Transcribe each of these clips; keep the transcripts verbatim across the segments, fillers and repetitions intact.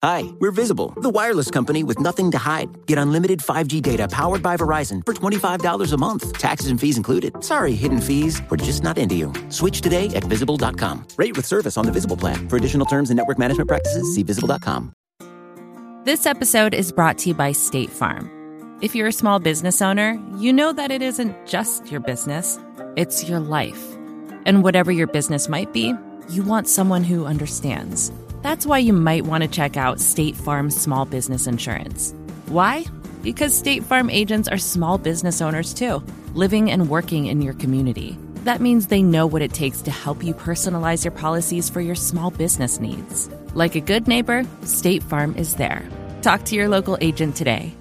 Hi, we're Visible, the wireless company with nothing to hide. Get unlimited five G data powered by Verizon for twenty-five dollars a month. Taxes and fees included. Sorry, hidden fees. We're just not into you. Switch today at visible dot com. Rate with service on the Visible plan. For additional terms and network management practices, see visible dot com. This episode is brought to you by State Farm. If you're a small business owner, you know that it isn't just your business, it's your life. And whatever your business might be, you want someone who understands. That's why you might want to check out State Farm Small Business Insurance. Why? Because State Farm agents are small business owners too, living and working in your community. That means they know what it takes to help you personalize your policies for your small business needs. Like a good neighbor, State Farm is there. Talk to your local agent today.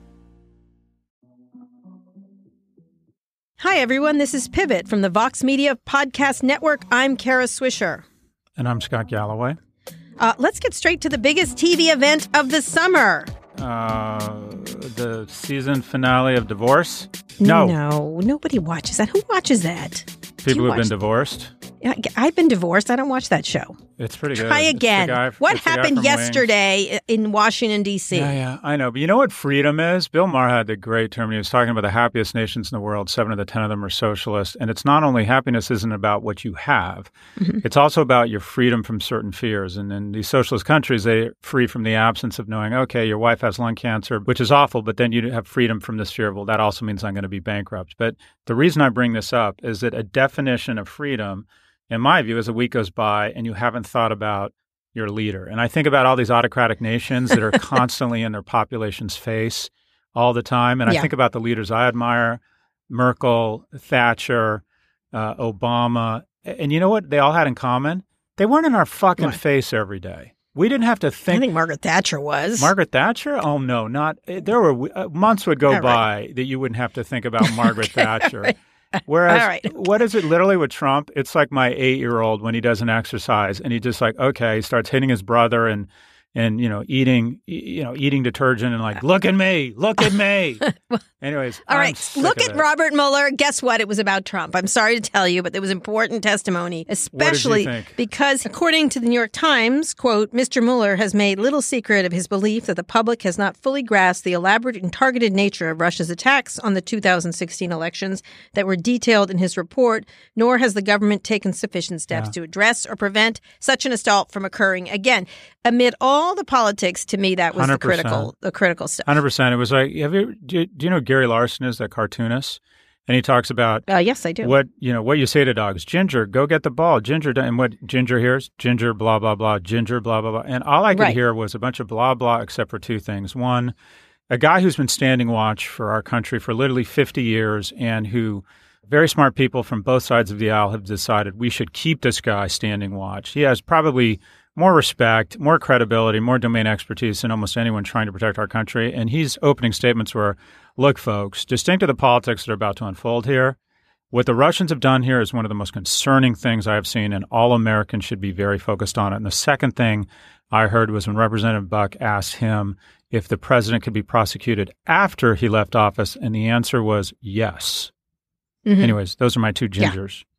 Hi, everyone. This is Pivot from the Vox Media Podcast Network. I'm Kara Swisher. And I'm Scott Galloway. Uh, let's get straight to the biggest T V event of the summer. Uh, the season finale of Divorce? No. No, nobody watches that. Who watches that? People who've been divorced? Yeah, I've been divorced. I don't watch that show. It's pretty good. Try again. Guy, what happened yesterday Wings. in Washington, D C? Yeah, yeah, I know. But you know what freedom is? Bill Maher had the great term. He was talking about the happiest nations in the world. Seven of the ten of them are socialist. And it's not only happiness isn't about what you have. Mm-hmm. It's also about your freedom from certain fears. And in these socialist countries, they're free from the absence of knowing, okay, your wife has lung cancer, which is awful, but then you have freedom from this fear. Well, that also means I'm going to be bankrupt. But the reason I bring this up is that a definition of freedom, in my view, as a week goes by and you haven't thought about your leader. And I think about all these autocratic nations that are constantly in their population's face all the time. And yeah. I think about the leaders I admire, Merkel, Thatcher, uh, Obama. And you know what they all had in common? They weren't in our fucking what? face every day. We didn't have to think. I think Margaret Thatcher was. Margaret Thatcher? Oh, no, not. There were uh, months would go all by right. that you wouldn't have to think about Margaret okay, Thatcher. Right. Whereas, All right. what is it literally with Trump? It's like my eight-year-old when he doesn't exercise, and he just like, okay, he starts hitting his brother and, and you know, eating, you know, eating detergent and like, look at me, look at me. Anyways, all I'm right, look at it. Robert Mueller. Guess what? It was about Trump. I'm sorry to tell you, but there was important testimony, especially because, according to the New York Times, quote, Mister Mueller has made little secret of his belief that the public has not fully grasped the elaborate and targeted nature of Russia's attacks on the two thousand sixteen elections that were detailed in his report, nor has the government taken sufficient steps yeah. to address or prevent such an assault from occurring again. Amid all the politics, to me, that was the critical, the critical stuff. one hundred percent. It was like, have you, do, you, do you know Gary Larson is that cartoonist? And he talks about uh, yes, I do. What you know, what you say to dogs: Ginger, go get the ball. Ginger, and what Ginger hears: Ginger, blah blah blah. Ginger, blah blah blah. And all I could right. hear was a bunch of blah blah, except for two things. One, a guy who's been standing watch for our country for literally fifty years, and who very smart people from both sides of the aisle have decided we should keep this guy standing watch. He has probably more respect, more credibility, more domain expertise than almost anyone trying to protect our country. And he's opening statements where, look, folks, distinct to the politics that are about to unfold here, what the Russians have done here is one of the most concerning things I have seen, and all Americans should be very focused on it. And the second thing I heard was when Representative Buck asked him if the president could be prosecuted after he left office, and the answer was yes. Mm-hmm. Anyways, those are my two gingers. Yeah.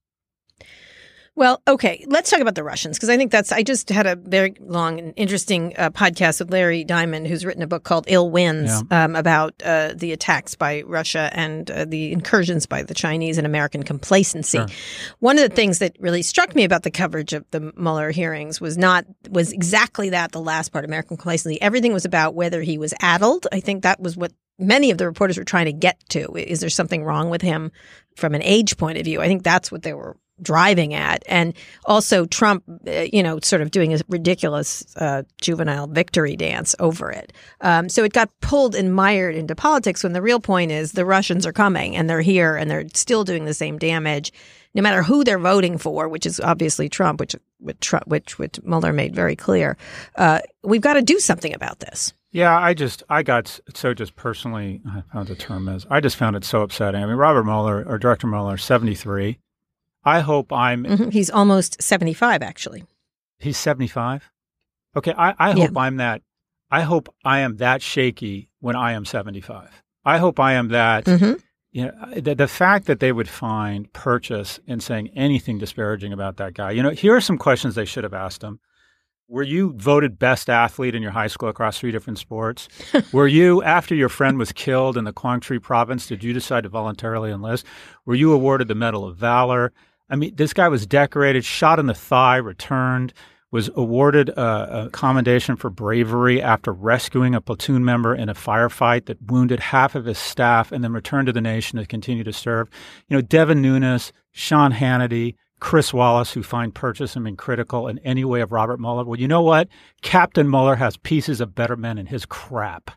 Well, okay, let's talk about the Russians, because I think that's, I just had a very long and interesting uh, podcast with Larry Diamond, who's written a book called Ill Winds yeah. um, about uh, the attacks by Russia and uh, the incursions by the Chinese and American complacency. Sure. One of the things that really struck me about the coverage of the Mueller hearings was not, was exactly that, the last part, American complacency. Everything was about whether he was addled. I think that was what many of the reporters were trying to get to. Is there something wrong with him from an age point of view? I think that's what they were driving at. And also Trump, uh, you know, sort of doing a ridiculous uh, juvenile victory dance over it. Um, so it got pulled and mired into politics when the real point is the Russians are coming and they're here and they're still doing the same damage, no matter who they're voting for, which is obviously Trump, which which, Trump, which, which Mueller made very clear. Uh, we've got to do something about this. Yeah, I just, I got so just personally, I found the term is, I just found it so upsetting. I mean, Robert Mueller, or Director Mueller, seventy-three. I hope I'm... Mm-hmm. He's almost seventy-five, actually. He's seventy-five? Okay, I, I hope yeah. I'm that... I hope I am that shaky when I am seventy-five. I hope I am that... Mm-hmm. You know, the, the fact that they would find purchase in saying anything disparaging about that guy. You know, here are some questions they should have asked him. Were you voted best athlete in your high school across three different sports? Were you, after your friend was killed in the Quang Tri province, did you decide to voluntarily enlist? Were you awarded the Medal of Valor? I mean, this guy was decorated, shot in the thigh, returned, was awarded a, a commendation for bravery after rescuing a platoon member in a firefight that wounded half of his staff and then returned to the nation to continue to serve. You know, Devin Nunes, Sean Hannity, Chris Wallace, who find purchasing critical in any way of Robert Mueller. Well, you know what? Captain Mueller has pieces of better men in his crap.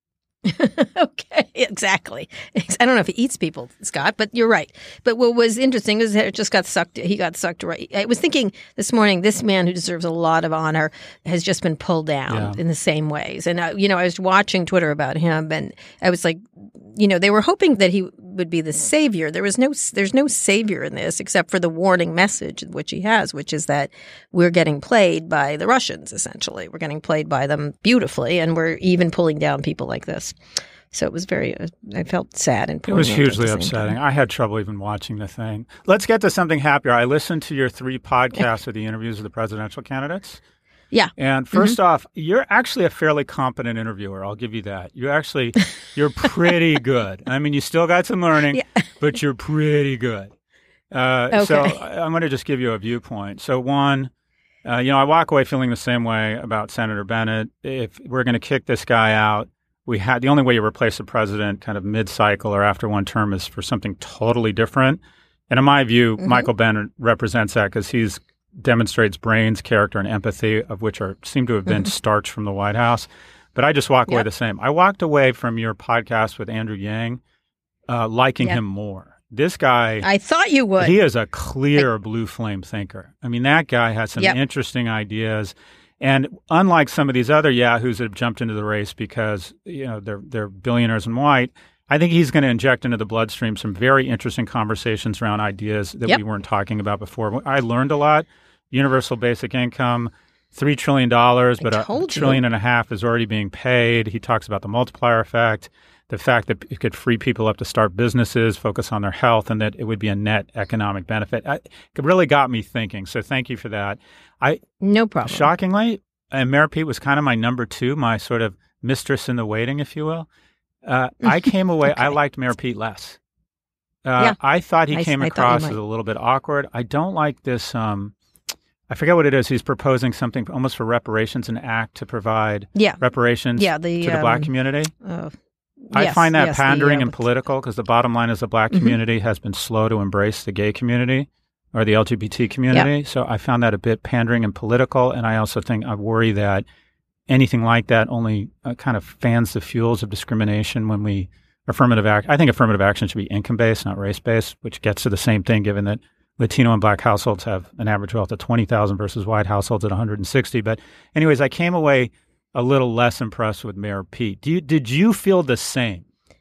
Okay, exactly. I don't know if he eats people, Scott, but you're right. But what was interesting is that it just got sucked. He got sucked right. I was thinking this morning, this man who deserves a lot of honor has just been pulled down yeah. in the same ways. And, uh, you know, I was watching Twitter about him and I was like, you know, they were hoping that he would be the savior. There was no, there's no savior in this except for the warning message which he has, which is that we're getting played by the Russians, essentially. We're getting played by them beautifully, and we're even pulling down people like this. So it was very, uh, I felt sad. And it was hugely upsetting. I had trouble even watching the thing. Let's get to something happier. I listened to your three podcasts of the interviews of the presidential candidates. Yeah. And first mm-hmm. off, you're actually a fairly competent interviewer. I'll give you that. You actually, you're pretty good. I mean, you still got some learning, yeah. but you're pretty good. Uh, okay. So I'm going to just give you a viewpoint. So one, uh, you know, I walk away feeling the same way about Senator Bennett. If we're going to kick this guy out, we had the only way you replace a president kind of mid-cycle or after one term is for something totally different. And in my view, mm-hmm. Michael Bennett represents that because he's demonstrates brains, character, and empathy, of which are seem to have been mm-hmm. starched from the White House. But I just walk yep. away the same. I walked away from your podcast with Andrew Yang uh, liking yep. him more. This guy... I thought you would. He is a clear I, blue flame thinker. I mean, that guy has some yep. interesting ideas. And unlike some of these other yahoos that have jumped into the race because, you know, they're they're billionaires and white, I think he's going to inject into the bloodstream some very interesting conversations around ideas that yep. we weren't talking about before. I learned a lot. Universal basic income, three trillion dollars, but a trillion and a half is already being paid. He talks about the multiplier effect, the fact that it could free people up to start businesses, focus on their health, and that it would be a net economic benefit. I, it really got me thinking, so thank you for that. I No problem. Shockingly, and Mayor Pete was kind of my number two, my sort of mistress in the waiting, if you will. Uh, I came away, okay. I liked Mayor Pete less. Uh, yeah. I thought he I, came I across as a little bit awkward. I don't like this... Um, I forget what it is. He's proposing something almost for reparations, an act to provide yeah. reparations yeah, the, to the um, black community. Uh, I yes, find that yes, pandering the, uh, and political because the bottom line is the black community mm-hmm. has been slow to embrace the gay community or the L G B T community. Yep. So I found that a bit pandering and political. And I also think I worry that anything like that only uh, kind of fans the fuels of discrimination when we affirmative act. I think affirmative action should be income-based, not race-based, which gets to the same thing given that Latino and black households have an average wealth of twenty thousand versus white households at one hundred sixty. But anyways, I came away a little less impressed with Mayor Pete. Do you, did you feel the same?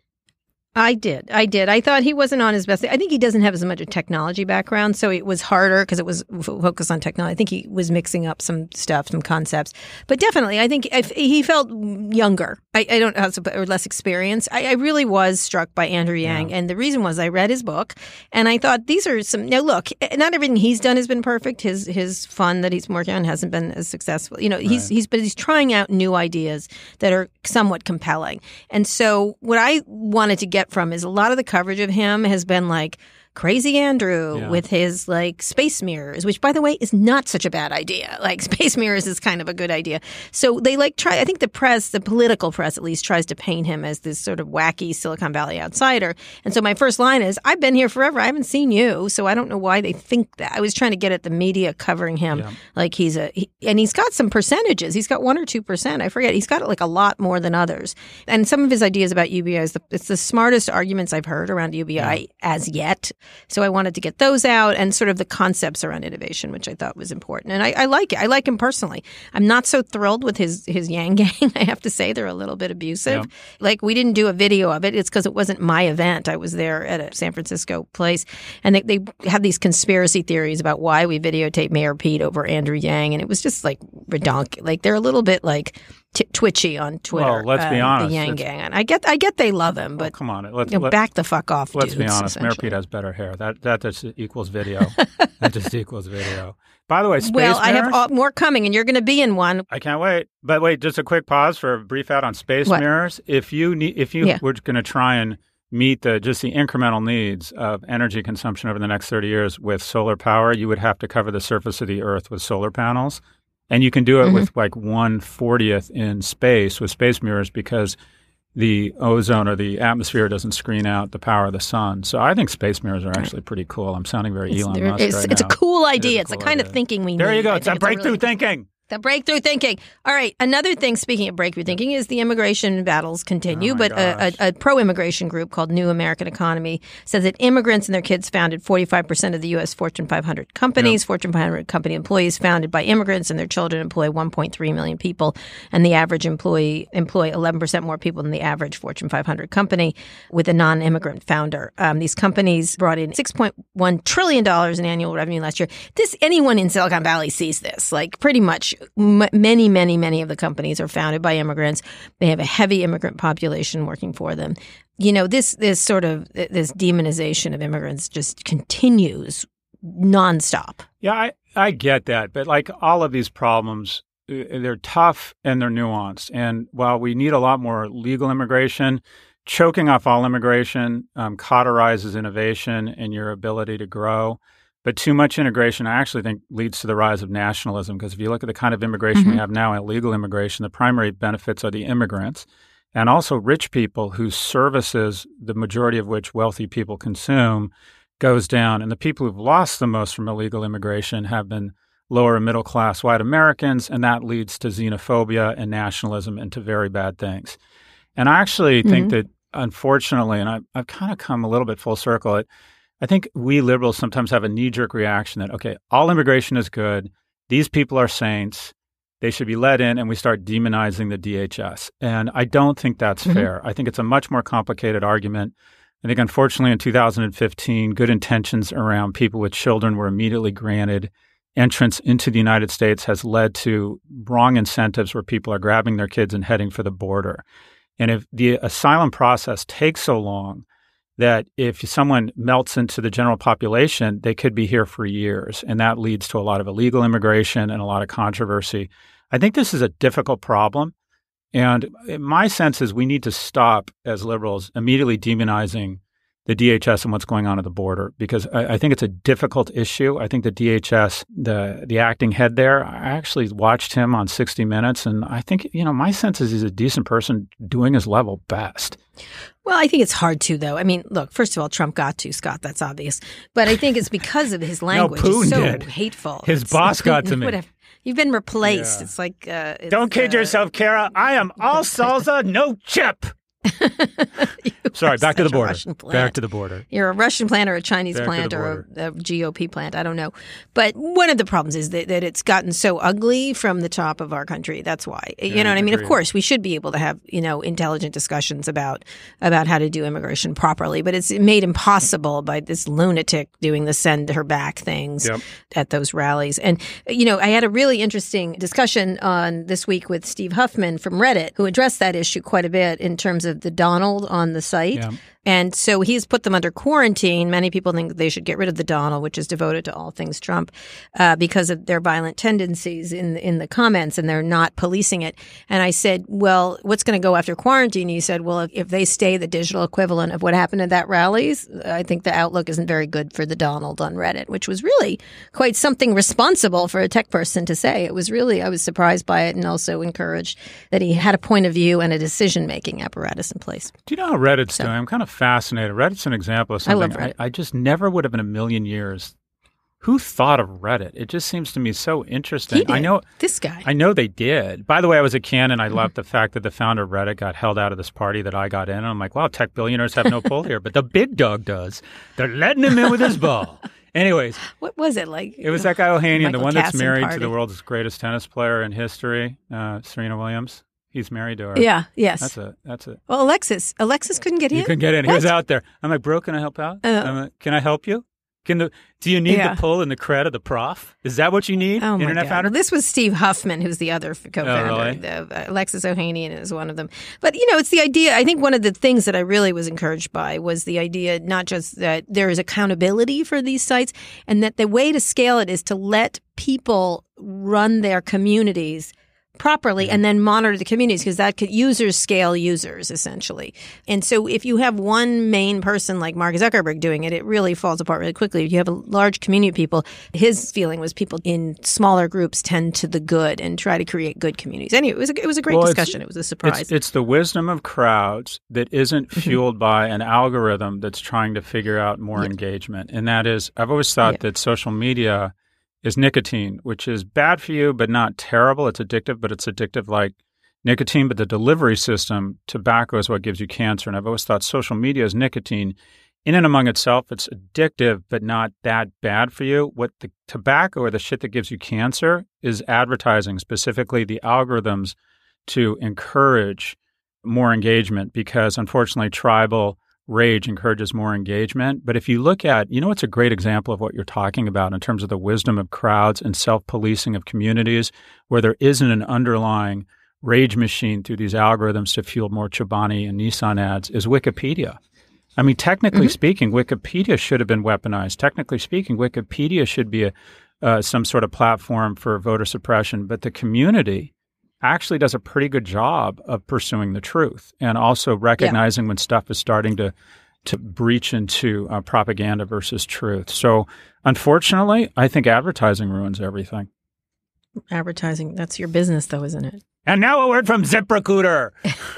I did. I did. I thought he wasn't on his best. I think he doesn't have as much a technology background, so it was harder because it was f- focused on technology. I think he was mixing up some stuff, some concepts. But definitely, I think if he felt younger. I, I don't know, or less experienced. I, I really was struck by Andrew Yang, yeah. and the reason was I read his book, and I thought these are some. Now, look, not everything he's done has been perfect. His his fund that he's working on hasn't been as successful. You know, right. he's he's but he's trying out new ideas that are somewhat compelling. And so, what I wanted to get from is a lot of the coverage of him has been like Crazy Andrew yeah. with his like space mirrors, which by the way is not such a bad idea. Like space mirrors is kind of a good idea. So they like try, I think the press, the political press at least tries to paint him as this sort of wacky Silicon Valley outsider. And so my first line is, I've been here forever. I haven't seen you. So I don't know why they think that. I was trying to get at the media covering him yeah. like he's a, he, and he's got some percentages. He's got one or two percent. I forget. He's got like a lot more than others. And some of his ideas about U B I is the, it's the smartest arguments I've heard around U B I yeah. as yet. So I wanted to get those out and sort of the concepts around innovation, which I thought was important. And I, I like it. I like him personally. I'm not so thrilled with his, his Yang gang. I have to say they're a little bit abusive. Yeah. Like we didn't do a video of it. It's because it wasn't my event. I was there at a San Francisco place. And they, they had these conspiracy theories about why we videotaped Mayor Pete over Andrew Yang. And it was just like redonkulous. Like they're a little bit like t- twitchy on Twitter. Well, let's be uh, honest. The Yang Gang. And I get, I get they love him, but well, come on, let's you know, let, back the fuck off. Let's dudes, be honest. Mayor Pete has better hair. That that just equals video. That just equals video. By the way, space well, mirrors, I have all, more coming, and you're going to be in one. I can't wait. But wait, just a quick pause for a brief out on space what? mirrors. If you need, if you yeah. were going to try and meet the just the incremental needs of energy consumption over the next thirty years with solar power, you would have to cover the surface of the Earth with solar panels. And you can do it mm-hmm. with like one fortieth in space with space mirrors because the ozone or the atmosphere doesn't screen out the power of the sun. So I think space mirrors are actually pretty cool. I'm sounding very it's, Elon there, Musk it's, right it's now. a cool idea. It it's cool the kind idea. of thinking we there need. There you go. I It's that breakthrough really, thinking. The breakthrough thinking. All right. Another thing, speaking of breakthrough thinking, is the immigration battles continue. Oh but a, a, a pro-immigration group called New American Economy says that immigrants and their kids founded forty-five percent of the U S Fortune five hundred companies. Yep. Fortune five hundred company employees founded by immigrants and their children employ one point three million people. And the average employee employ eleven percent more people than the average Fortune five hundred company with a non-immigrant founder. Um, these companies brought in six point one trillion dollars in annual revenue last year. This anyone in Silicon Valley sees this. Like pretty much m- many, many, many of the companies are founded by immigrants. They have a heavy immigrant population working for them. You know, this this sort of this demonization of immigrants just continues nonstop. Yeah, I, I get that. But like all of these problems, they're tough and they're nuanced. And while we need a lot more legal immigration, choking off all immigration um, cauterizes innovation and your ability to grow. But too much integration, I actually think, leads to the rise of nationalism. Because if you look at the kind of immigration mm-hmm. we have now, illegal immigration, the primary benefits are the immigrants and also rich people whose services, the majority of which wealthy people consume, goes down. And the people who've lost the most from illegal immigration have been lower and middle class white Americans, and that leads to xenophobia and nationalism and to very bad things. And I actually mm-hmm. think that, unfortunately, and I, I've kind of come a little bit full circle, it, I think we liberals sometimes have a knee-jerk reaction that, okay, all immigration is good. These people are saints. They should be let in, and we start demonizing the D H S. And I don't think that's mm-hmm. fair. I think it's a much more complicated argument. I think, unfortunately, in two thousand fifteen, good intentions around people with children were immediately granted. Entrance into the United States has led to wrong incentives where people are grabbing their kids and heading for the border. And if the asylum process takes so long, that if someone melts into the general population, they could be here for years. And that leads to a lot of illegal immigration and a lot of controversy. I think this is a difficult problem. And my sense is we need to stop, as liberals, immediately demonizing the D H S and what's going on at the border, because I, I think it's a difficult issue. I think the D H S, the the acting head there, I actually watched him on sixty minutes, and I think, you know, my sense is he's a decent person doing his level best. Well, I think it's hard to, though. I mean, look, first of all, Trump got to, Scott, that's obvious. But I think it's because of his language. No, Putin it's so did. hateful. His it's, boss got to me. Whatever. You've been replaced. Yeah. It's like... Uh, it's, Don't kid uh, yourself, Kara. I am all salsa, no chip. Sorry, back to the border. Back to the border. You're a Russian plant or a Chinese back plant or a, a G O P plant. I don't know. But one of the problems is that, that it's gotten so ugly from the top of our country. That's why. You yeah, know what I mean? agreed. Of course, we should be able to have, you know, intelligent discussions about about how to do immigration properly. But it's made impossible by this lunatic doing the send her back things yep. at those rallies. And, you know, I had a really interesting discussion on this week with Steve Huffman from Reddit, who addressed that issue quite a bit in terms of the Donald on the site. Yeah. And so he's put them under quarantine. Many people think they should get rid of the Donald, which is devoted to all things Trump, uh, because of their violent tendencies in in the comments, and they're not policing it. And I said, well, what's going to go after quarantine? He said, well, if, if they stay the digital equivalent of what happened at that rallies, I think the outlook isn't very good for the Donald on Reddit, which was really quite something responsible for a tech person to say. It was really, I was surprised by it and also encouraged that he had a point of view and a decision-making apparatus in place. Do you know how Reddit's So- doing? I'm kind of fascinated. Reddit's an example of I love something I, Reddit. I just never would have in a million years. Who thought of Reddit? It just seems to me so interesting. He did. I know This guy. I know they did. By the way, I was a can and I loved the fact that the founder of Reddit got held out of this party that I got in. And I'm like, wow, tech billionaires have no pull here, but the big dog does. They're letting him in with his ball. Anyways, What was it like? it was that guy Ohanian, the Michael one that's Kassan married party. to the world's greatest tennis player in history, uh, Serena Williams. He's married to her. Yeah, yes. That's it. That's it. Well, Alexis. Alexis couldn't get in. You couldn't get in. He What? was out there. I'm like, bro, can I help out? Uh, I'm like, can I help you? Can the do you need Yeah. the pull and the cred of the prof? Is that what you need? Oh, my Internet God. founder? Well, this was Steve Huffman, who's the other f- co-founder. Oh, really? The, uh, Alexis Ohanian is one of them. But, you know, it's the idea. I think one of the things that I really was encouraged by was the idea not just that there is accountability for these sites and that the way to scale it is to let people run their communities properly and then monitor the communities because that could users scale users essentially. And so if you have one main person like Mark Zuckerberg doing it, it really falls apart really quickly. If you have a large community of people, his feeling was people in smaller groups tend to the good and try to create good communities. Anyway, it was a, it was a great Well, discussion. It was a surprise. It's, it's the wisdom of crowds that isn't fueled by an algorithm that's trying to figure out more Yeah. engagement. And that is, I've always thought Yeah. that social media is nicotine, which is bad for you, but not terrible. It's addictive, but it's addictive like nicotine. But the delivery system, tobacco, is what gives you cancer. And I've always thought social media is nicotine. In and among itself, it's addictive, but not that bad for you. What the tobacco or the shit that gives you cancer is advertising, specifically the algorithms to encourage more engagement because, unfortunately, tribal rage encourages more engagement. But if you look at, you know, it's a great example of what you're talking about in terms of the wisdom of crowds and self-policing of communities where there isn't an underlying rage machine through these algorithms to fuel more Chobani and Nissan ads is Wikipedia. I mean, technically mm-hmm. speaking, Wikipedia should have been weaponized. Technically speaking, Wikipedia should be a, uh, some sort of platform for voter suppression, but the community actually does a pretty good job of pursuing the truth and also recognizing yeah. when stuff is starting to to breach into uh, propaganda versus truth. So, unfortunately, I think advertising ruins everything. Advertising, that's your business, though, isn't it? And now a word from ZipRecruiter.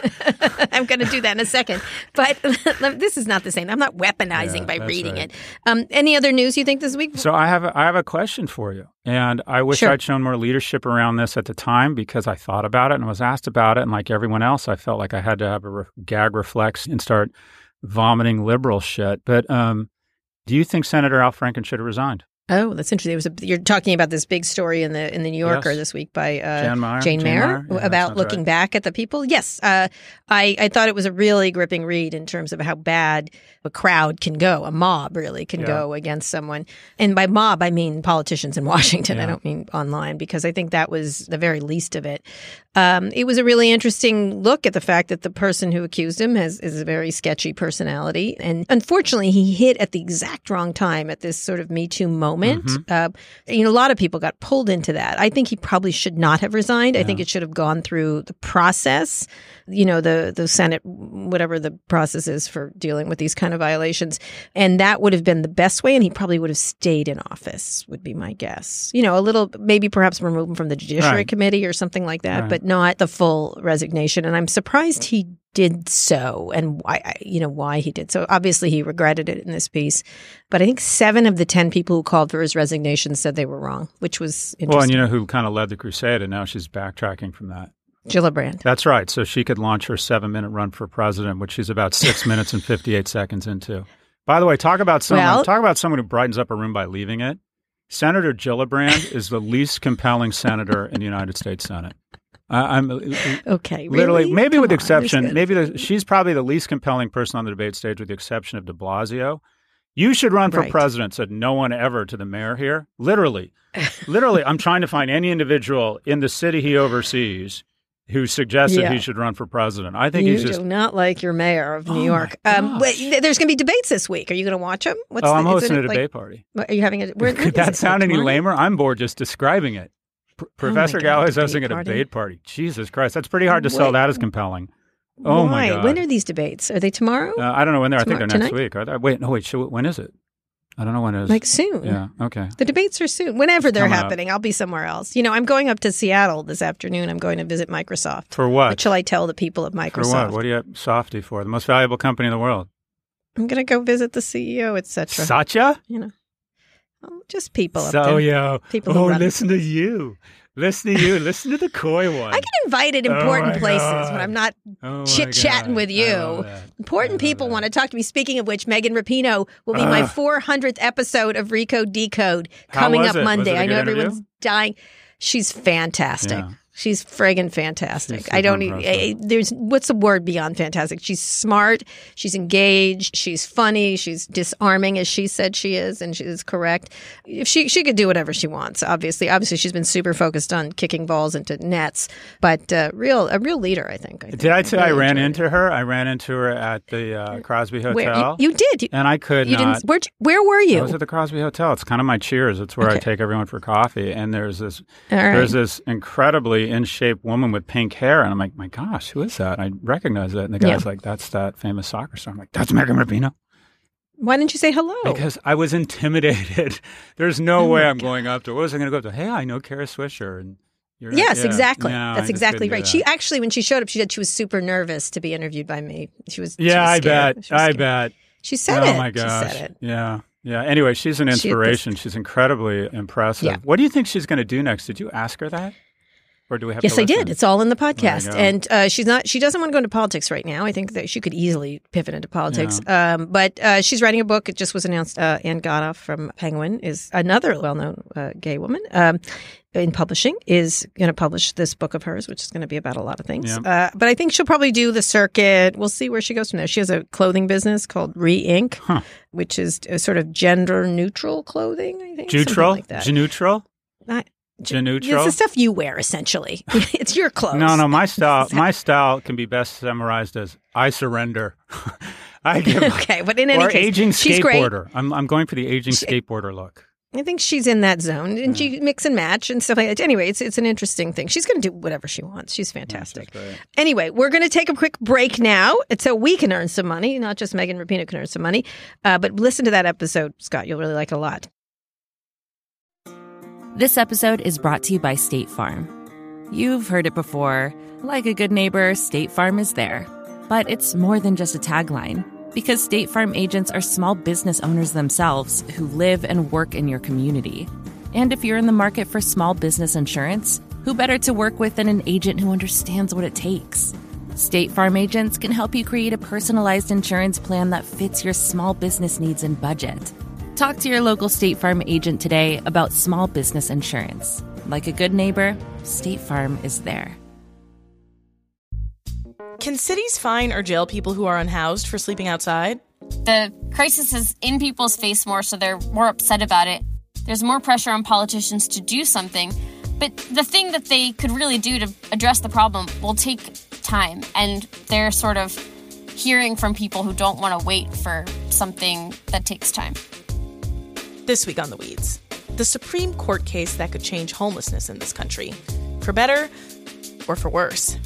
I'm going to do that in a second. But this is not the same. I'm not weaponizing yeah, by reading right. it. Um, any other news you think this week? So I have a, I have a question for you. And I wish sure. I'd shown more leadership around this at the time because I thought about it and was asked about it. And like everyone else, I felt like I had to have a re- gag reflex and start vomiting liberal shit. But um, do you think Senator Al Franken should have resigned? Oh, that's interesting. It was a, you're talking about this big story in the in the New Yorker yes. this week by uh, Jane Mayer, Jane Jane Mayer, Mayer? Yeah, about looking right. back at the people. Yes, uh, I I thought it was a really gripping read in terms of how bad a crowd can go, a mob really can yeah. go against someone. And by mob, I mean politicians in Washington. Yeah. I don't mean online because I think that was the very least of it. Um, it was a really interesting look at the fact that the person who accused him has is a very sketchy personality, and unfortunately, he hit at the exact wrong time at this sort of Me Too moment. Mm-hmm. Uh, you know, a lot of people got pulled into that. I think he probably should not have resigned. Yeah. I think it should have gone through the process, you know, the the Senate, whatever the process is for dealing with these kind of violations. And that would have been the best way. And he probably would have stayed in office, would be my guess. You know, a little, maybe perhaps remove him from the Judiciary right. Committee or something like that, right. but not the full resignation. And I'm surprised he did so and why, you know, why he did so. Obviously, he regretted it in this piece. But I think seven of the ten people who called for his resignation said they were wrong, which was interesting. Well, and you know who kind of led the crusade, and now she's backtracking from that? Gillibrand. That's right. So she could launch her seven-minute run for president, which she's about six minutes and fifty-eight seconds into. By the way, talk about someone well, talk about someone who brightens up a room by leaving it. Senator Gillibrand is the least compelling senator in the United States Senate. Uh, I'm okay. Literally, really? maybe Come with the on, exception, maybe the, she's probably the least compelling person on the debate stage, with the exception of De Blasio. You should run for right. president, said no one ever to the mayor here. Literally, literally, I'm trying to find any individual in the city he oversees who suggested yeah. he should run for president. I think you he's just do not like your mayor of New oh York. Um, wait, there's going to be debates this week. Are you going to watch them? What's oh, the, I'm hosting it, a debate like, party. Are you having a? Where, Could that sound any lamer? I'm bored just describing it. P- Professor oh Galloway's God, hosting a party. debate party. Jesus Christ, that's pretty hard to sell Wait, that as compelling. Oh why? my God! When are these debates? Are they tomorrow? Uh, I don't know when they're. Tomorrow, I think they're next tonight? week. Are they? Wait, no, wait. Should, when is it? I don't know when it is. Like soon. Yeah. Okay. The debates are soon. Whenever they're Coming up. happening, I'll be somewhere else. You know, I'm going up to Seattle this afternoon. I'm going to visit Microsoft. For what? What shall I tell the people of Microsoft? For what? What do you have Softy for? The most valuable company in the world. I'm going to go visit the C E O, et cetera. Satya? You know, oh, just people up So, there. yo. People who Oh, run listen to you. Listen to you. Listen to the coy one. I get invited in Oh important my places God. when I'm not Oh my chit-chatting God. with I you. love that. Important I love people that. want to talk to me. Speaking of which, Megan Rapinoe will be my Ugh. four hundredth episode of Recode Decode How coming was up it? Was Monday. it a I know good everyone's interview? dying. She's fantastic. Yeah. She's friggin' fantastic. She's I don't. I, there's what's the word beyond fantastic? She's smart. She's engaged. She's funny. She's disarming, as she said she is, and she is correct. If she she could do whatever she wants. Obviously, obviously, she's been super focused on kicking balls into nets. But uh, real a real leader, I think. I think. Did I say I, really I ran into her. her? I ran into her at the uh, Crosby Hotel. Where, you, you did, you, and I could you not. Didn't, where where were you? I was at the Crosby Hotel. It's kind of my Cheers. It's where okay. I take everyone for coffee. And there's this All right. there's this incredibly in shape woman with pink hair, and I'm like, my gosh, who is that? I recognize it, and the guy's yeah. like, that's that famous soccer star. I'm like, that's Megan Rapinoe. Why didn't you say hello? Because I was intimidated. There's no oh way I'm God. going up to her. What was I going to go up to? Hey, I know Kara Swisher. And you're yes, yeah. exactly. No, That's exactly right. That. She actually, when she showed up, she said she was super nervous to be interviewed by me. She was. Yeah, she was I scared. bet. She was I scared. bet. She said oh it. Oh my gosh. She said it. Yeah. Yeah. Anyway, she's an inspiration. She, she's incredibly impressive. Yeah. What do you think she's going to do next? Did you ask her that? Or do we have yes, to I listen? did. It's all in the podcast, go. and uh, she's not. She doesn't want to go into politics right now. I think that she could easily pivot into politics. Yeah. Um, but uh, she's writing a book. It just was announced. Uh, Ann Godoff from Penguin is another well-known uh, gay woman um, in publishing. Is going to publish this book of hers, which is going to be about a lot of things. Yeah. Uh, but I think she'll probably do the circuit. We'll see where she goes from there. She has a clothing business called Re-Inc, huh. which is a sort of gender-neutral clothing. I think Neutral, like that. Neutral. Not, Neutral. It's the stuff you wear, essentially. It's your clothes. No, no, my style, my style can be best summarized as "I surrender." I give okay, but in any or case, aging she's great. skateboarder. I'm I'm going for the aging She, skateboarder look. I think she's in that zone, and Yeah. she mix and match and stuff like that. Anyway, it's it's an interesting thing. She's going to do whatever she wants. She's fantastic. Yeah, she's Anyway, we're going to take a quick break now, so we can earn some money. Not just Megan Rapinoe can earn some money, uh, but listen to that episode, Scott. You'll really like it a lot. This episode is brought to you by State Farm. You've heard it before. Like a good neighbor, State Farm is there. But it's more than just a tagline, because State Farm agents are small business owners themselves who live and work in your community. And if you're in the market for small business insurance, who better to work with than an agent who understands what it takes? State Farm agents can help you create a personalized insurance plan that fits your small business needs and budget. Talk to your local State Farm agent today about small business insurance. Like a good neighbor, State Farm is there. Can cities fine or jail people who are unhoused for sleeping outside? The crisis is in people's face more, so they're more upset about it. There's more pressure on politicians to do something. But the thing that they could really do to address the problem will take time. And they're sort of hearing from people who don't want to wait for something that takes time. This week on The Weeds, the Supreme Court case that could change homelessness in this country, for better or for worse.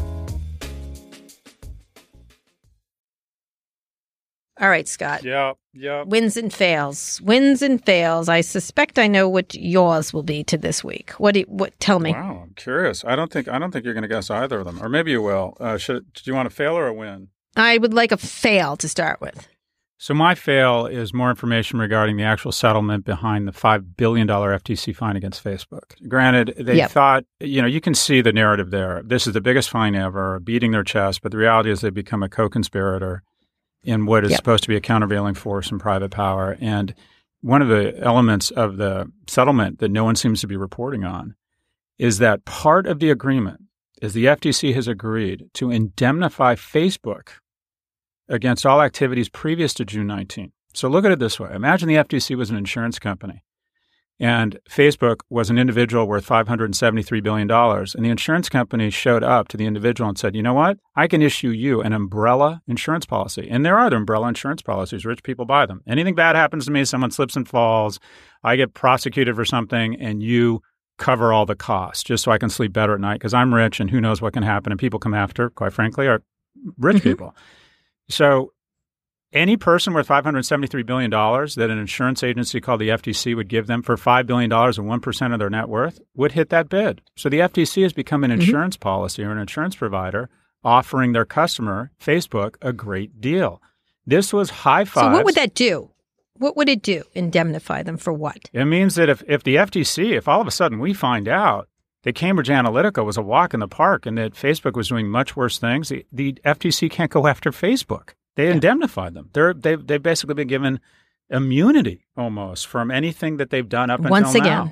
All right, Scott. Yeah, yeah. Wins and fails. Wins and fails. I suspect I know what yours will be to this week. What? Do you, what? Tell me. Wow, I'm curious. I don't think I don't think you're going to guess either of them, or maybe you will. Uh, should do you want a fail or a win? I would like a fail to start with. So my fail is more information regarding the actual settlement behind the five billion dollars F T C fine against Facebook. Granted, they yep. thought, you know, you can see the narrative there. This is the biggest fine ever, beating their chest. But the reality is they've become a co-conspirator in what is yep. supposed to be a countervailing force in private power. And one of the elements of the settlement that no one seems to be reporting on is that part of the agreement is the F T C has agreed to indemnify Facebook against all activities previous to June nineteenth. So look at it this way. Imagine the F T C was an insurance company and Facebook was an individual worth five hundred seventy-three billion dollars. And the insurance company showed up to the individual and said, you know what? I can issue you an umbrella insurance policy. And there are the umbrella insurance policies. Rich people buy them. Anything bad happens to me, someone slips and falls, I get prosecuted for something, and you cover all the costs just so I can sleep better at night because I'm rich and who knows what can happen. And people come after, quite frankly, are rich mm-hmm. people. So any person worth five hundred seventy-three billion dollars that an insurance agency called the F T C would give them for five billion dollars and one percent of their net worth would hit that bid. So the F T C has become an insurance mm-hmm. policy or an insurance provider offering their customer, Facebook, a great deal. This was high five. So what would that do? What would it do? Indemnify them for what? It means that if, if the F T C, if all of a sudden we find out that Cambridge Analytica was a walk in the park and that Facebook was doing much worse things, the, the F T C can't go after Facebook. They yeah. indemnified them. They're, they've, they've basically been given immunity almost from anything that they've done up until Once again. now.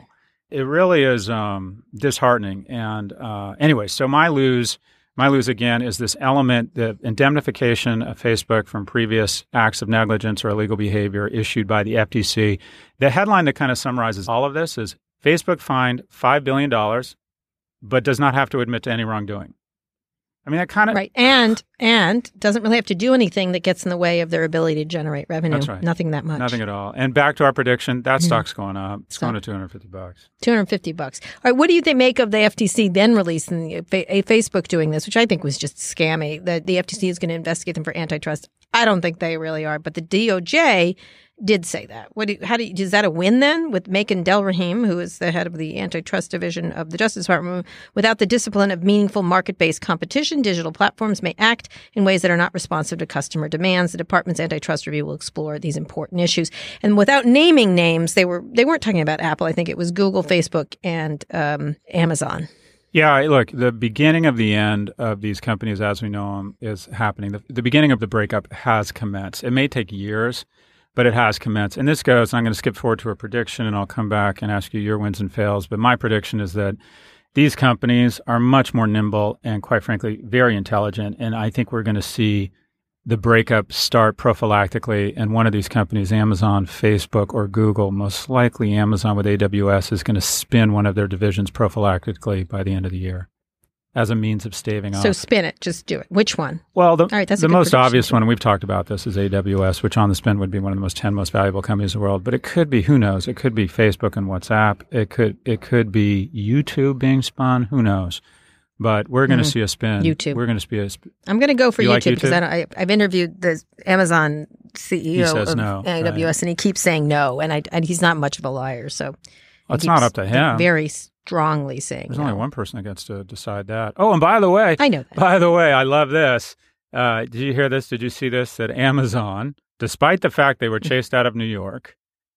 It really is um, disheartening. And uh, anyway, so my lose, my lose again is this element, the indemnification of Facebook from previous acts of negligence or illegal behavior issued by the F T C. The headline that kind of summarizes all of this is Facebook fined five billion dollars, but does not have to admit to any wrongdoing. I mean, that kind of... Right. And and doesn't really have to do anything that gets in the way of their ability to generate revenue. That's right. Nothing that much. Nothing at all. And back to our prediction, that mm-hmm. stock's going up. It's so, going to two hundred fifty bucks. two hundred fifty bucks. All right. What do you think make of the F T C then releasing a Facebook doing this, which I think was just scammy? The, the F T C is going to investigate them for antitrust. I don't think they really are. But the D O J did say that. What do you, how do you, is that a win then with Makan Delrahim, who is the head of the antitrust division of the Justice Department? Without the discipline of meaningful market-based competition, digital platforms may act in ways that are not responsive to customer demands. The department's antitrust review will explore these important issues. And without naming names, they were they weren't talking about Apple. I think it was Google, Facebook, and um, Amazon. Yeah, look, the beginning of the end of these companies as we know them is happening. The, the beginning of the breakup has commenced. It may take years, but it has commenced. And this goes, I'm going to skip forward to a prediction, and I'll come back and ask you your wins and fails. But my prediction is that these companies are much more nimble and, quite frankly, very intelligent. And I think we're going to see the breakup start prophylactically. And one of these companies, Amazon, Facebook, or Google, most likely Amazon with A W S, is going to spin one of their divisions prophylactically by the end of the year as a means of staving off. So spin it. Just do it. Which one? Well, the, All right, that's the most prediction. obvious one, and we've talked about this, is A W S, which on the spin would be one of the most ten most valuable companies in the world. But it could be, who knows? It could be Facebook and WhatsApp. It could it could be YouTube being spun. Who knows? But we're going to mm-hmm. see a spin. YouTube. We're going to see a spin. I'm going to go for you YouTube like because I, I, I've interviewed the Amazon C E O of no, A W S, right. and he keeps saying no, and I and he's not much of a liar, so well, it's not up to him. Very strongly saying there's no. only one person that gets to decide that. Oh, and by the way, I know that. By the way, I love this. Uh, did you hear this? Did you see this? That Amazon, despite the fact they were chased out of New York,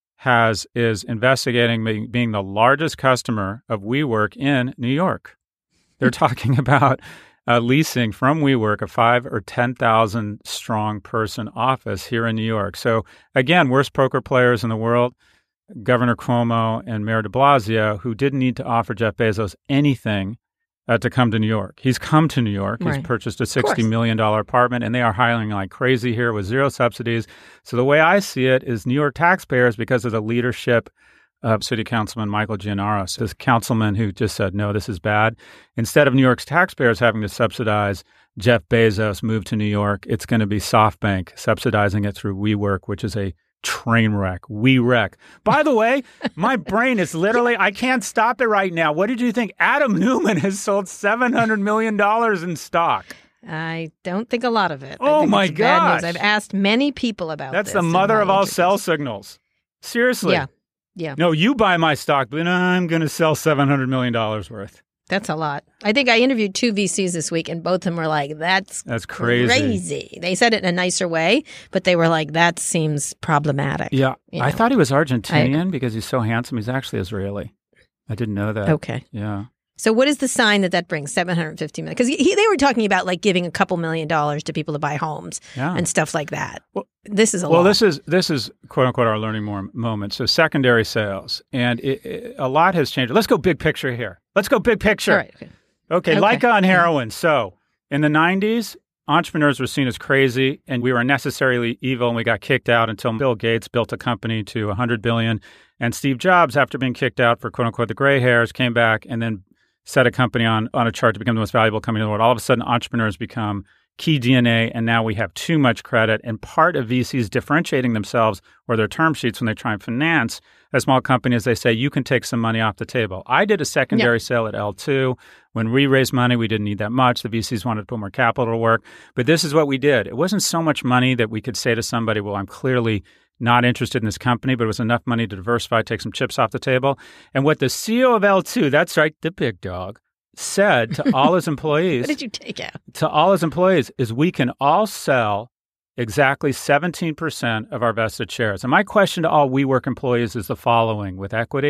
has is investigating being, being the largest customer of WeWork in New York. They're talking about uh, leasing from WeWork a five or ten thousand strong person office here in New York. So again, worst poker players in the world, Governor Cuomo and Mayor de Blasio, who didn't need to offer Jeff Bezos anything uh, to come to New York. He's come to New York. Right. He's purchased a sixty million dollars apartment, and they are hiring like crazy here with zero subsidies. So the way I see it is New York taxpayers, because of the leadership of City Councilman Michael Gianaros, this councilman who just said, no, this is bad. Instead of New York's taxpayers having to subsidize Jeff Bezos' move to New York, it's going to be SoftBank subsidizing it through WeWork, which is a train wreck. We wreck. By the way, my brain is literally, I can't stop it right now. What did you think? Adam Neumann has sold seven hundred million dollars in stock. I don't think a lot of it. Oh, my gosh. I've asked many people about That's this. That's the mother of all interviews. sell signals. Seriously. Yeah. Yeah. No, you buy my stock, but I'm going to sell seven hundred million dollars worth. That's a lot. I think I interviewed two V Cs this week, and both of them were like, that's, that's crazy. crazy. They said it in a nicer way, but they were like, that seems problematic. Yeah. You know? I thought he was Argentinian I, because he's so handsome. He's actually Israeli. I didn't know that. Okay. Yeah. So what is the sign that that brings seven hundred fifty million? Because they were talking about like giving a couple million dollars to people to buy homes yeah. and stuff like that. Well, this is a well, lot. this is this is quote unquote our learning more moment. So secondary sales, and it, it, a lot has changed. Let's go big picture here. Let's go big picture. All right. Okay. Okay, okay. Leica on heroin. So in the nineties, entrepreneurs were seen as crazy, and we were necessarily evil, and we got kicked out until Bill Gates built a company to one hundred billion dollars. And Steve Jobs, after being kicked out for quote unquote the gray hairs, came back and then set a company on, on a chart to become the most valuable company in the world. All of a sudden, entrepreneurs become key D N A, and now we have too much credit. And part of V Cs differentiating themselves or their term sheets when they try and finance a small company is they say, you can take some money off the table. I did a secondary yeah. sale at L two. When we raised money, we didn't need that much. The V Cs wanted to put more capital to work. But this is what we did. It wasn't so much money that we could say to somebody, well, I'm clearly not interested in this company, but it was enough money to diversify, take some chips off the table. And what the C E O of L two, that's right, the big dog, said to all his employees. What did you take out? To all his employees is we can all sell exactly seventeen percent of our vested shares. And my question to all WeWork employees is the following with equity.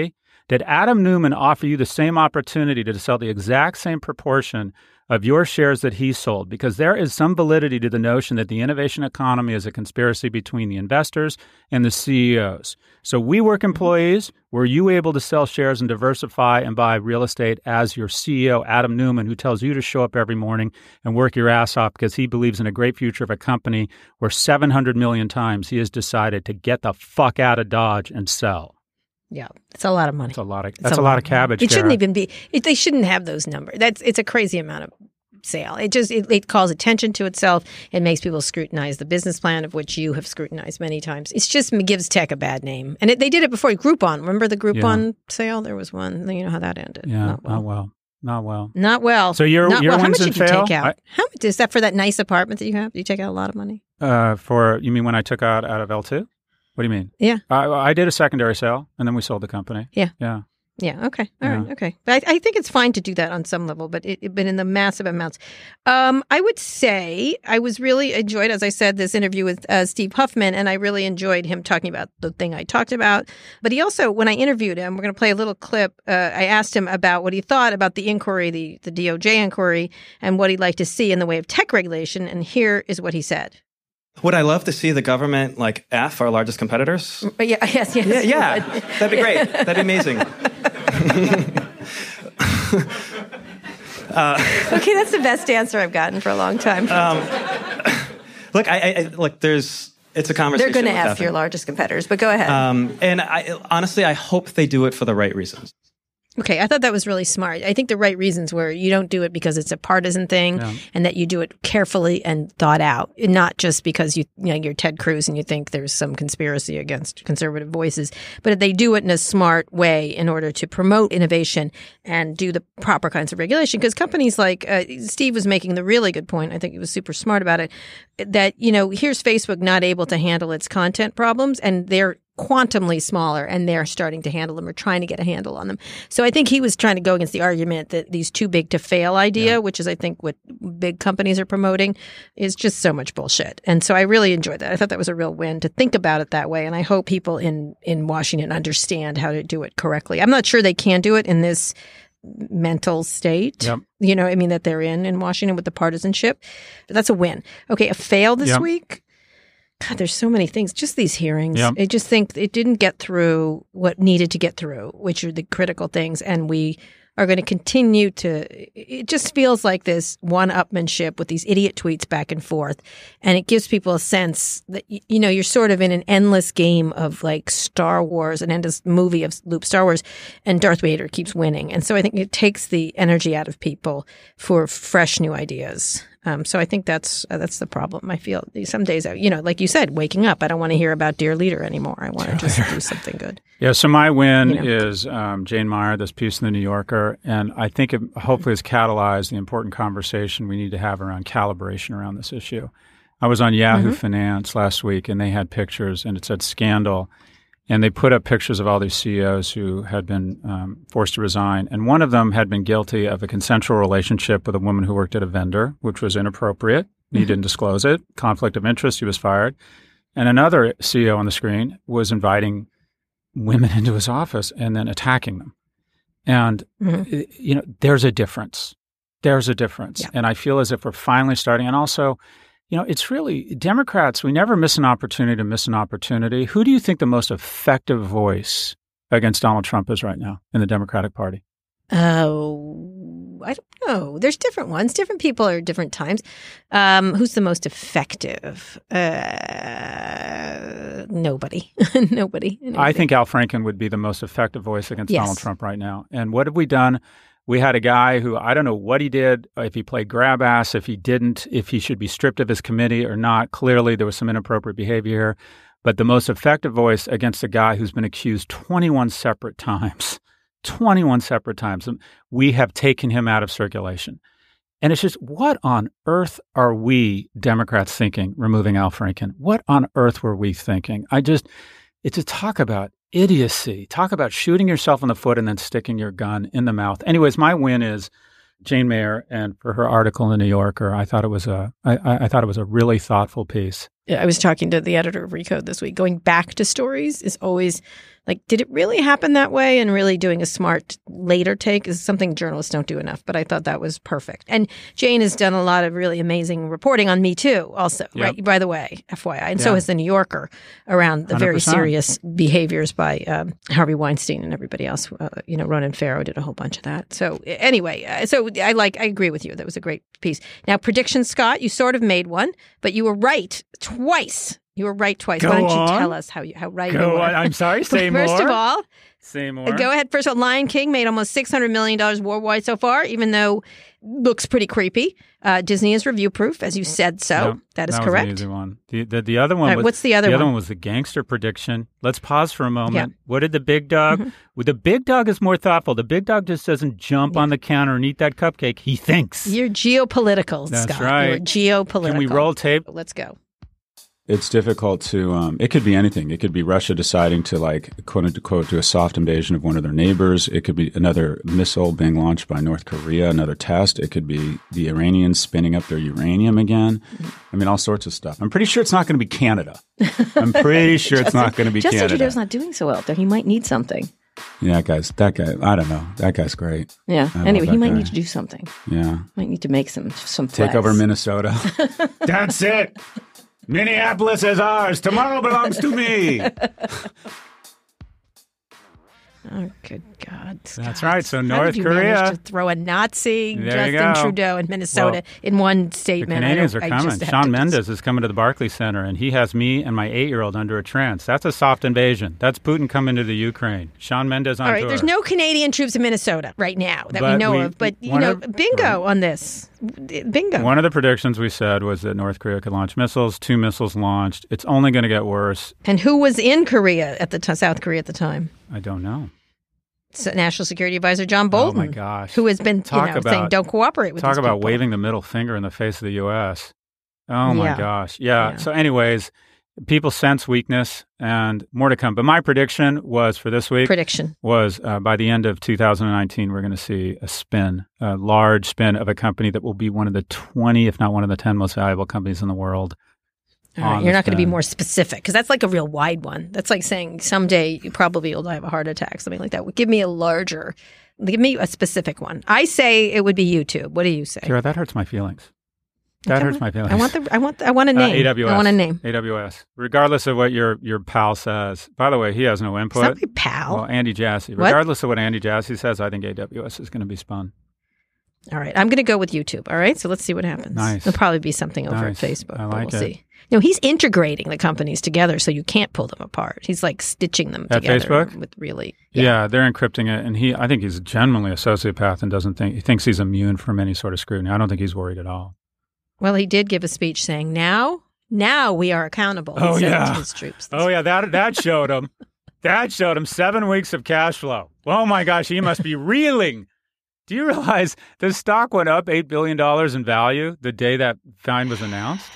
Did Adam Neumann offer you the same opportunity to sell the exact same proportion of your shares that he sold? Because there is some validity to the notion that the innovation economy is a conspiracy between the investors and the C E Os. So WeWork employees, were you able to sell shares and diversify and buy real estate as your C E O, Adam Neumann, who tells you to show up every morning and work your ass off because he believes in a great future of a company where seven hundred million times he has decided to get the fuck out of Dodge and sell? Yeah, it's a lot of money. That's a lot of that's a, a lot of cabbage. It shouldn't Kara. even be. It, they shouldn't have those numbers. That's it's a crazy amount of sale. It just it, it calls attention to itself. It makes people scrutinize the business plan, of which you have scrutinized many times. It's just it gives tech a bad name, and it, they did it before. Groupon, remember the Groupon yeah. sale? There was one. You know how that ended. Yeah, not well. Not well. Not well. Not well. So your not your well. How wins much and did you fail? take out? I, how much is that for that nice apartment that you have? Did you take out a lot of money? Uh, for you mean when I took out out of L two? What do you mean? Yeah. I, I did a secondary sale, and then we sold the company. Yeah. Yeah. Yeah. Okay. All yeah. right. Okay. But I, I think it's fine to do that on some level, but it, it, but in the massive amounts, um, I would say I was really enjoyed, as I said, this interview with uh, Steve Huffman, and I really enjoyed him talking about the thing I talked about. But he also, when I interviewed him, we're going to play a little clip. Uh, I asked him about what he thought about the inquiry, the the D O J inquiry, and what he'd like to see in the way of tech regulation. And here is what he said. Would I love to see the government, like, F our largest competitors? Yeah, yes, yes. Yeah, yeah. That'd be great. That'd be amazing. uh, okay, that's the best answer I've gotten for a long time. Um, look, I, I look. There's it's a conversation. They're going to F your largest competitors, but go ahead. Um, and I, honestly, I hope they do it for the right reasons. Okay, I thought that was really smart. I think the right reasons were you don't do it because it's a partisan thing, yeah. and that you do it carefully and thought out, not just because you, you know, you're Ted Cruz and you think there's some conspiracy against conservative voices, but they do it in a smart way in order to promote innovation and do the proper kinds of regulation. Because companies like uh, Steve was making the really good point, I think he was super smart about it, that, you know, here's Facebook not able to handle its content problems, and they're quantumly smaller, and they're starting to handle them or trying to get a handle on them. So I think he was trying to go against the argument that these too big to fail idea, yeah. which is I think what big companies are promoting, is just so much bullshit. And so I really enjoyed that. I thought that was a real win to think about it that way. And I hope people in, in Washington understand how to do it correctly. I'm not sure they can do it in this mental state, yep. you know, I mean, that they're in in Washington with the partisanship. But that's a win. Okay, a fail this yep. week. God, there's so many things. Just these hearings. Yep. I just think it didn't get through what needed to get through, which are the critical things. And we are going to continue to – it just feels like this one-upmanship with these idiot tweets back and forth. And it gives people a sense that, you know, you're sort of in an endless game of like Star Wars, an endless movie of Loop Star Wars, and Darth Vader keeps winning. And so I think it takes the energy out of people for fresh new ideas. Um, so I think that's uh, that's the problem. I feel some days, you know, like you said, waking up, I don't want to hear about Dear Leader anymore. I want to just do something good. Yeah, so my win you know? is um, Jane Meyer, this piece in the New Yorker, and I think it hopefully has catalyzed the important conversation we need to have around calibration around this issue. I was on Yahoo mm-hmm. Finance last week, and they had pictures, and it said scandal. And they put up pictures of all these C E Os who had been um, forced to resign. And one of them had been guilty of a consensual relationship with a woman who worked at a vendor, which was inappropriate. Mm-hmm. He didn't disclose it. Conflict of interest. He was fired. And another C E O on the screen was inviting women into his office and then attacking them. And, mm-hmm. you know, there's a difference. There's a difference. Yeah. And I feel as if we're finally starting. And also, you know, it's really Democrats, we never miss an opportunity to miss an opportunity. Who do you think the most effective voice against Donald Trump is right now in the Democratic Party? Oh, I don't know. There's different ones. Different people are different times. Um, who's the most effective? Uh, nobody. nobody. nobody. I think Al Franken would be the most effective voice against yes. Donald Trump right now. And what have we done? We had a guy who, I don't know what he did, if he played grab ass, if he didn't, if he should be stripped of his committee or not. Clearly, there was some inappropriate behavior here. But the most effective voice against a guy who's been accused twenty-one separate times, twenty-one separate times, we have taken him out of circulation. And it's just, what on earth are we Democrats thinking, removing Al Franken? What on earth were we thinking? I just, it's a talk about idiocy. Talk about shooting yourself in the foot and then sticking your gun in the mouth. Anyways, my win is Jane Mayer, and for her article in the New Yorker, I thought it was a, I, I thought it was a really thoughtful piece. Yeah, I was talking to the editor of Recode this week. Going back to stories is always Like, did it really happen that way? And really doing a smart later take is something journalists don't do enough. But I thought that was perfect. And Jane has done a lot of really amazing reporting on Me Too also, yep. right? By the way, F Y I. And yeah. so has The New Yorker around the one hundred percent very serious behaviors by um, Harvey Weinstein and everybody else. Uh, you know, Ronan Farrow did a whole bunch of that. So anyway, uh, so I like, I agree with you. That was a great piece. Now, prediction, Scott, you sort of made one, but you were right twice. You were right twice. Go Why don't you on. tell us how you, how right go you were? On. I'm sorry, say more. First of all, say more. Go ahead. First of all, Lion King made almost six hundred million dollars worldwide so far, even though looks pretty creepy. Uh, Disney is review proof, as you said so. Yep, that is that correct. Was an easy one. The, the, the other one right, was, what's the other the one? The other one was the gangster prediction. Let's pause for a moment. Yeah. What did the big dog? Mm-hmm. Well, the big dog is more thoughtful. The big dog just doesn't jump yeah. on the counter and eat that cupcake. He thinks. You're geopolitical, That's Scott. right. You're geopolitical. Can we roll tape? Let's go. It's difficult to, um, it could be anything. It could be Russia deciding to, like, quote unquote, do a soft invasion of one of their neighbors. It could be another missile being launched by North Korea, another test. It could be the Iranians spinning up their uranium again. I mean, all sorts of stuff. I'm pretty sure it's not going to be Canada. I'm pretty sure it's not going to be Justin Canada. Justin Trudeau's not doing so well out there. He might need something. Yeah, that guy's, that guy, I don't know. That guy's great. Yeah. I anyway, he might guy. need to do something. Yeah. Might need to make some, some Take flags. over Minnesota. That's it. Minneapolis is ours. Tomorrow belongs to me. Oh, good God. Scott. That's right. So How North did you Korea. manage to throw a Nazi, there Justin Trudeau, in Minnesota well, in one statement. The Canadians are I coming. Shawn Mendes is coming to the Barclays Center, and he has me and my eight-year-old under a trance. That's a soft invasion. That's Putin coming to the Ukraine. Shawn Mendes on All right, tour. there's no Canadian troops in Minnesota right now that but we know we, of. But, you know, of, bingo right. on this. Bingo. One of the predictions we said was that North Korea could launch missiles. Two missiles launched. It's only going to get worse. And who was in Korea at the t- South Korea at the time? I don't know. National Security Advisor John Bolton. Oh, my gosh. Who has been talk you know, about, saying don't cooperate with Talk these about people. waving the middle finger in the face of the U S. Oh, my yeah. gosh. Yeah. yeah. So anyways, people sense weakness and more to come. But my prediction was for this week. Prediction. Was uh, by the end of two thousand nineteen, we're going to see a spin, a large spin of a company that will be one of the twenty, if not one of the ten most valuable companies in the world. All right, you're not going to be more specific because that's like a real wide one. That's like saying someday you probably will die of a heart attack, something like that. Give me a larger, give me a specific one. I say it would be YouTube. What do you say? Kira, that hurts my feelings. That okay. hurts my feelings. I want the. I want. The, I want a name. Uh, A W S. I want a name. A W S. Regardless of what your your pal says. By the way, he has no input. It's not my pal. Well, Andy Jassy. What? Regardless of what Andy Jassy says, I think A W S is going to be spun. All right, I'm going to go with YouTube. All right, so let's see what happens. Nice. There'll probably be something over nice. at Facebook. I like but we'll it. see. No, he's integrating the companies together, so you can't pull them apart. He's like stitching them at together Facebook with really. Yeah. Yeah. they're encrypting it, and he. I think he's genuinely a sociopath and doesn't think he thinks he's immune from any sort of scrutiny. I don't think he's worried at all. Well, he did give a speech saying, "Now, now we are accountable." He oh said yeah, to his troops. Oh yeah, that that showed him. That showed him seven weeks of cash flow. Oh my gosh, he must be reeling. Do you realize the stock went up eight billion dollars in value the day that fine was announced?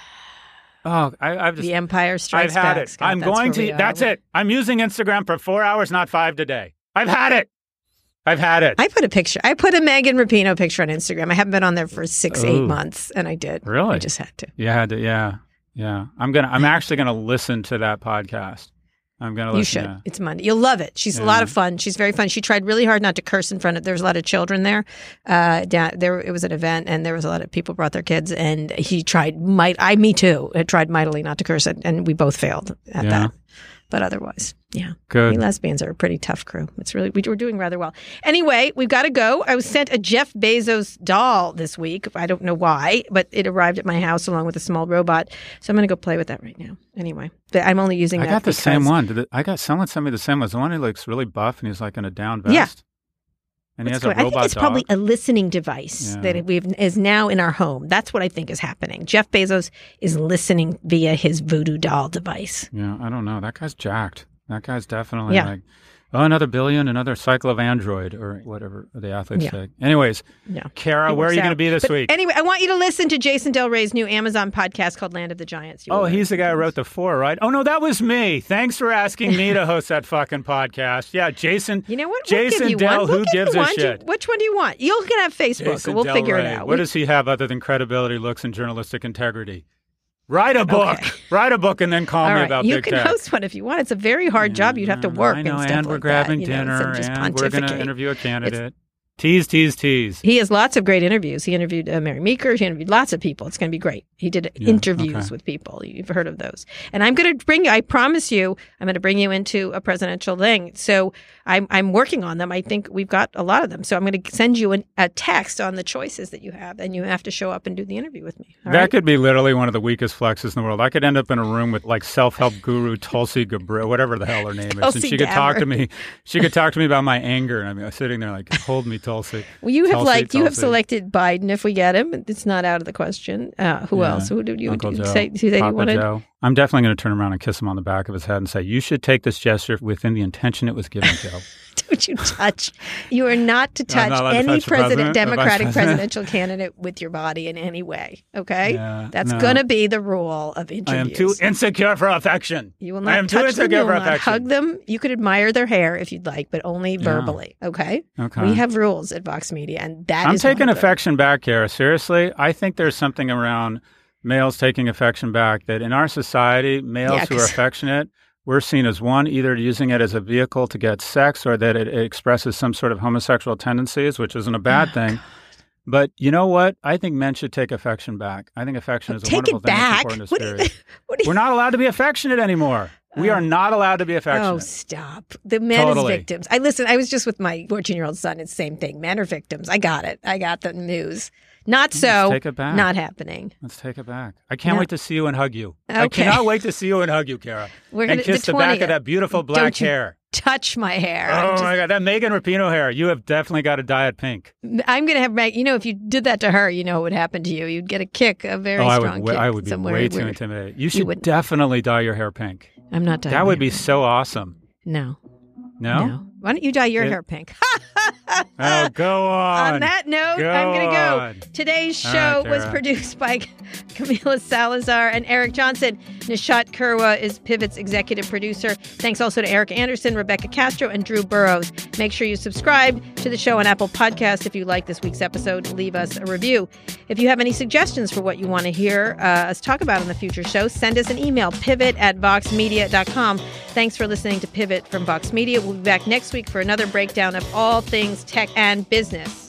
Oh, I, I've just the Empire Strikes I've had Back. it. Scott, I'm that's going where we to. are. That's it. I'm using Instagram for four hours, not five today. I've had it. I've had it. I put a picture. I put a Megan Rapinoe picture on Instagram. I haven't been on there for six, Ooh. eight months, and I did. Really? I just had to. You had to. Yeah, yeah. I'm gonna. I'm actually gonna listen to that podcast. I'm going to listen. You should. Yeah. It's Monday. You'll love it. She's Yeah. a lot of fun. She's very fun. She tried really hard not to curse in front of. There was a lot of children there. Uh, down, there it was an event, and there was a lot of people brought their kids, and he tried. Might I? Me too. I tried mightily not to curse, and, and we both failed at Yeah. that. But otherwise, yeah. Good. We lesbians are a pretty tough crew. It's really we, we're doing rather well. Anyway, we've got to go. I was sent a Jeff Bezos doll this week. I don't know why, but it arrived at my house along with a small robot. So I'm going to go play with that right now. Anyway, but I'm only using I that got the because, same one. Did it, I got someone sent me the same one. It's the one who looks really buff and he's like in a down vest. Yeah. And he What's has a going- robot I think it's dog. probably a listening device Yeah. that we've is now in our home. That's what I think is happening. Jeff Bezos is listening via his voodoo doll device. Yeah, I don't know. That guy's jacked. That guy's definitely Yeah. like, oh, another billion, another cycle of Android or whatever the athletes Yeah. say. Anyways, Yeah. Kara, It where are works you going to out. be this But week? Anyway, I want you to listen to Jason Del Rey's new Amazon podcast called Land of the Giants. You Oh, will he's the learn. guy who wrote the four, right? Oh, no, that was me. Thanks for asking me to host that fucking podcast. Yeah, Jason. You know what? We'll Jason give you Del, one. We'll who give gives you a one. shit? Which one do you want? You can have Facebook. Jason we'll Del figure Rey. it out. What We- does he have other than credibility, looks, and journalistic integrity? Write a book. Okay. Write a book and then call All me right. about you big can tech. host one if you want. It's a very hard yeah, job. You'd have to work I know, and stuff and we're like grabbing that, you know, dinner, instead of just and we're going to pontificate. interview a candidate. Tease, tease, tease. He has lots of great interviews. He interviewed uh, Mary Meeker. He interviewed lots of people. It's going to be great. He did Yeah, interviews okay. with people. You've heard of those. And I'm going to bring you, I promise you, I'm going to bring you into a presidential thing. So I'm, I'm working on them. I think we've got a lot of them. So I'm going to send you an, a text on the choices that you have, and you have to show up and do the interview with me. All that right? could be literally one of the weakest flexes in the world. I could end up in a room with like self-help guru Tulsi Gabbard, whatever the hell her name is, Tulsi and she could talk Gabbard. to me. She could talk to me about my anger, and I'm sitting there like, "Hold me, Tulsi." Well, you have Tulsi, like you have Tulsi. selected Biden if we get him. It's not out of the question. Uh, who Yeah. else? Who did you Uncle do, Joe, say? Who that Papa you wanted? Joe. I'm definitely going to turn around and kiss him on the back of his head and say, "You should take this gesture within the intention it was given, Joe." Don't you touch? You are not to I'm touch not allowed to any touch the president, president, the vice Democratic president? presidential candidate with your body in any way. Okay, Yeah, that's no. going to be the rule of interviews. I am too insecure for affection. You will I not am too touch them. insecure You will for not affection. hug them. You could admire their hair if you'd like, but only verbally. Okay. Okay. We have rules at Vox Media, and that I'm is one taking of them. affection back, Kara. Seriously, I think there's something around males taking affection back that in our society, males Yeah, who are 'cause- affectionate, we're seen as one, either using it as a vehicle to get sex or that it, it expresses some sort of homosexual tendencies, which isn't a bad Oh, thing. But you know what? I think men should take affection back. I think affection is a Take wonderful it thing that's back. important to What do you- spirit. what do you- We're not allowed to be affectionate anymore. We are not allowed to be affectionate. Oh, stop. The men Totally. as victims. I listen, I was just with my fourteen-year-old son. It's the same thing. Men are victims. I got it. I got the news. Not so. take it back. Not happening. Let's take it back. I can't No. wait to see you and hug you. I Okay. cannot wait to see you and hug you, Kara. We're and gonna- kiss the the, back twentieth. of that beautiful black Don't you hair. touch my hair. I'm Oh just- my God, that Megan Rapinoe hair. You have definitely got to dye it pink. I'm going to have, Meg- you know, if you did that to her, you know what would happen to you. You'd get a kick, a very oh, I strong would. kick. I would be somewhere way too weird. intimidated. You should wouldn't. definitely dye your hair pink. I'm not dyeing That would my be hair so awesome. pink. No. No. No. Why don't you dye your It- hair pink? Oh, go on. On that note, Go I'm going to go. on. Today's All show right, was Kara. produced by Camila Salazar and Eric Johnson. Nishat Kurwa is Pivot's executive producer. Thanks also to Eric Anderson, Rebecca Castro, and Drew Burrows. Make sure you subscribe to the show on Apple Podcasts. If you like this week's episode, leave us a review. If you have any suggestions for what you want to hear uh, us talk about in the future show, send us an email, pivot at vox media dot com. Thanks for listening to Pivot from Vox Media. We'll be back next week for another breakdown of all things tech and business.